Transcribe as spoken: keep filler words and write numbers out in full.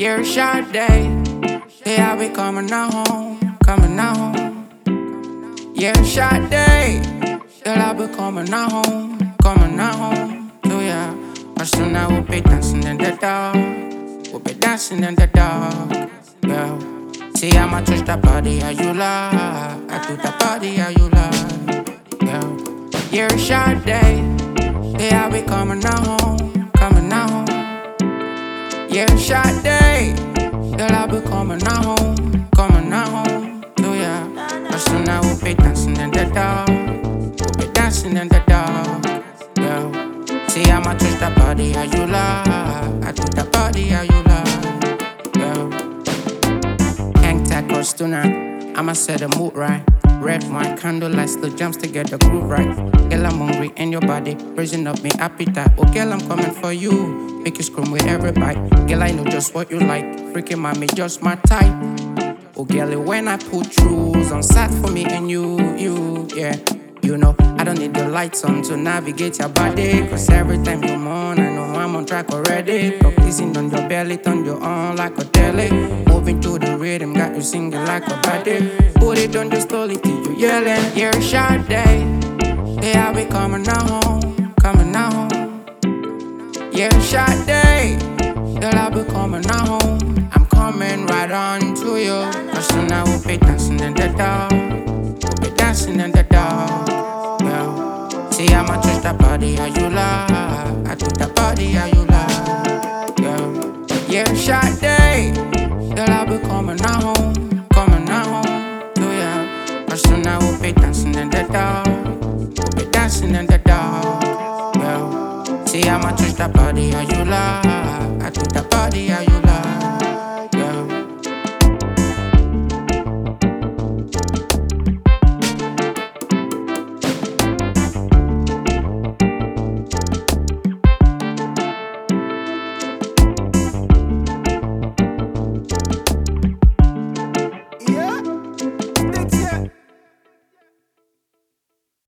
Yeah, short day. Yeah, I'll be coming now home, coming now home. Yeah, short day. Yeah, I'll be coming now home, coming now home. So yeah, but soon I will be dancing in the dark. We'll be dancing in the dark. Yeah. See, I'ma touch the body, how you lie. I do the body, how you lie. Yeah. Yeah, short day. Yeah, I'll be coming now home, coming now home. Yeah, short day. Girl, I'll be coming now home, coming now home. So yeah, but soon I will be dancing in the dark. We'll be dancing in the dark. Yeah. See, I'ma touch the body, how you lie. I do the body, how you lie. Yeah. Hang tag or tonight. I'ma set the mood right. Red wine, candlelight, slow jumps to get the groove right. Girl, I'm hungry in your body, raising up me appetite. Oh, girl, I'm coming for you. Make you scream with every bite. Girl, I know just what you like. Freaking mommy, just my type. Oh, girl, when I put rules on sat for me and you, you, yeah. You know, I don't need the lights on to navigate your body. Cause every time you're on, I know I'm on track already. Practicing on your belly, turn you on like a deli. Moving to the rhythm, got you singing like a baddie. Put it on just slowly till you yelling. Yeah, short day. Yeah, I'll be coming now home, coming now home. Yeah, short day. Girl, I'll be coming now home. I'm coming right on to you. But soon I will be dancing in the dark. We'll be dancing in the dark. Yeah. See, I'ma touch the body, how you lie. I do the body, how you lie. Yeah. Yeah, short day. Girl, I'll be coming now home, coming now home. So yeah. But soon I will be dancing in the dark. We'll be dancing in the dark. Yeah. See, I'ma touch the body, how you lie. I do the body, how you lie.